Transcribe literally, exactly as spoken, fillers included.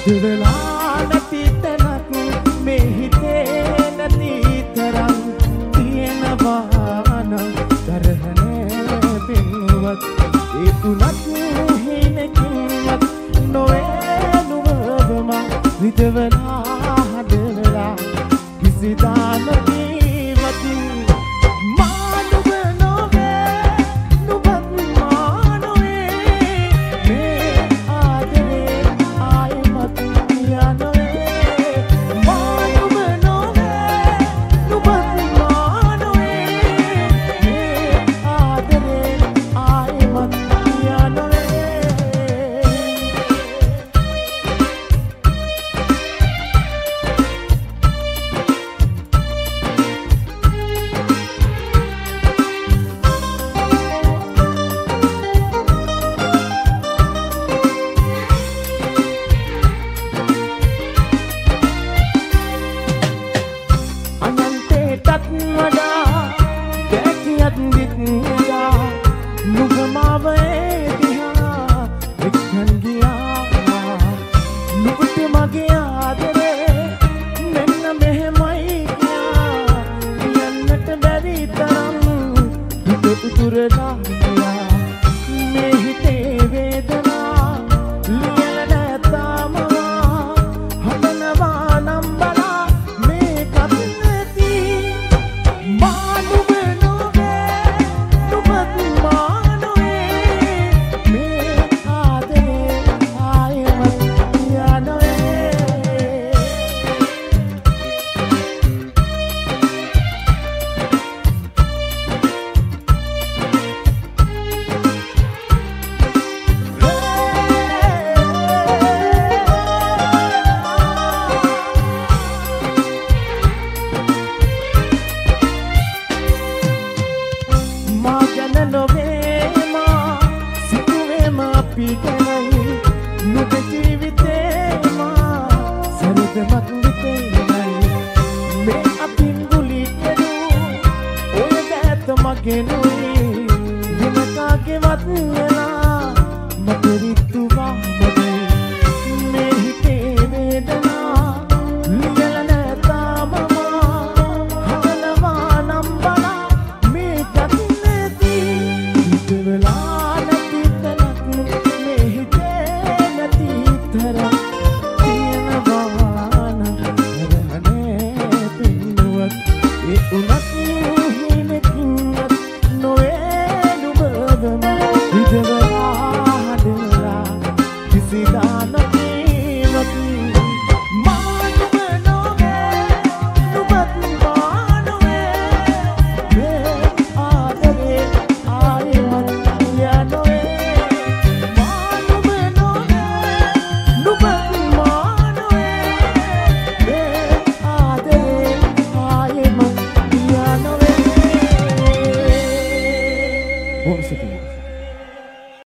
වෙලා නැති තැනක් මේ හිතේ නැති තරම් තියෙනවා නම් කරහනේ පින්වත් ඒ තුනක් හිනකින්වත් නොවේ නුඹම විදවලා හදවලා කිසිදා නැතිවති මානුව නොවේ නුඹත් මානුවේ මේ ආදරේ ආයිමත් යනවේ මානුව නොවේ නුඹත් මානුවේ මේ ආදරේ ආයිමත් යනවේ Mata ke mat na, materit tu ba